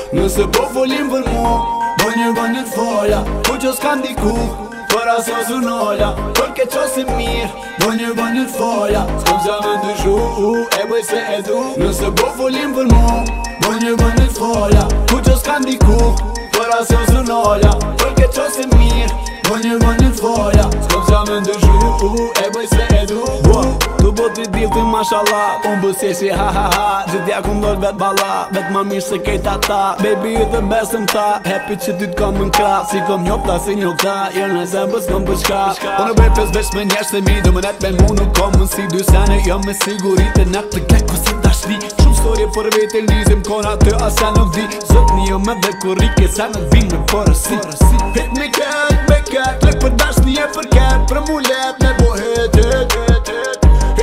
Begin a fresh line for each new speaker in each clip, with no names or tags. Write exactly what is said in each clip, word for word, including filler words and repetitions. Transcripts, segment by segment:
Nëse po folim për mu, bo një bënit foja, ku që s'ka ndiku, për as jo zunoja, për ke qosi mirë, bo një bënit foja, s'kom qa me ndyshu, e bëj se e du. Nëse po folim për mu, bo një bënit foja, ku që s'ka ndiku, për as jo zunoja, për ke qosi mirë, bo një bënit foja, s'kom qa me ndyshu, e bëj se e du. Tu bo t'i dilti mashallah, unë bësjeshi ha ha ha, gjithja ku ndojt vet bala, vet ma mirë se kejt ata. Baby ju të besëm ta, happy që ty t'kom në kra, si kom njopta si njopta, jo në zembës kom për shka. Unë bej pes vesh me njerë se mi, du më net me mu nuk kom në si dy sene, jo me sigurit e net të kek ku si dashni. Shumë storje për vete lizim, kona të asa nuk di, zot një jo me dhe kurike, sa në vim me përësi. Hit me ket, me ket, lek për dashni e për ket, për mu let me bo hit, hit, hit, hit.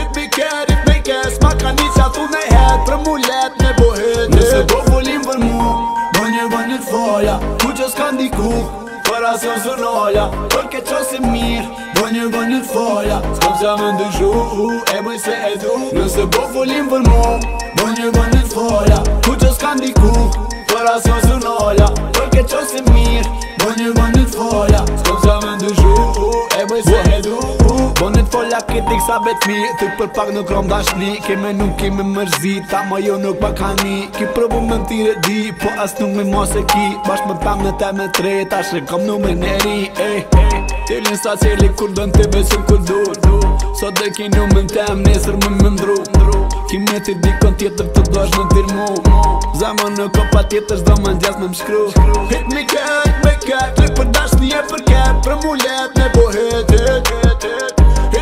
S'ma ka një qa thu ne het, për mu let me bo hit. Nëse po folim për mu, bo një bënit foja, ku që s'ka ndiku, për as jo zunoja, për ke qosi mirë, bo një bënit foja, s'kom qa me ndyshu, e bëj se e du. Nëse po folim për mu, bo një bënit foja, ku që s'ka ndiku, për as jo zunoja, për ke qosi mirë, bo një bënit foja, s'kom qa me ndyshu, e bëj se e du. Bonit folja kiti ksa bet mi, thuk për pak nuk rom dashni, keme nuk keme mërzi, ta ma jo nuk bakani. Ki provu me në tire di, po as nuk me mos e ki, bashk me pam në te me tre, ta shrekom numër neri, ej, ej. Tilin sa qeli kur dën të besim kur dur, sot dhe ki numër në tem, nesër më më ndru. Ki me ti dikon tjetër të dosh në tirmu, zemën në kopa tjetër zdo më ndjas me mshkru. Hit me ket, me ket, lek për dashni e për ket, për mu let me bo hit, hit, hit, hit.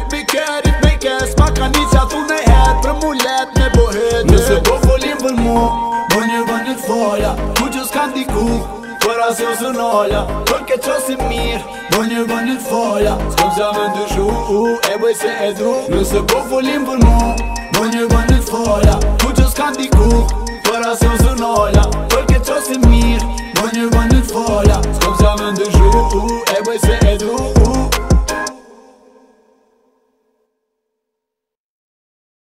S'ma ka një qa thu ne het, për mu let me bo hit. Nëse po folim për mu, bo një bënit foja, ku që s'ka ndiku, për as jo zunoja, për ke qosi mirë, bo një bënit foja, s'kom qa me ndyshu, e bëj se e du. Nëse po folim për mu, bo një bënit foja, ku që s'ka ndiku, për as jo zunoja,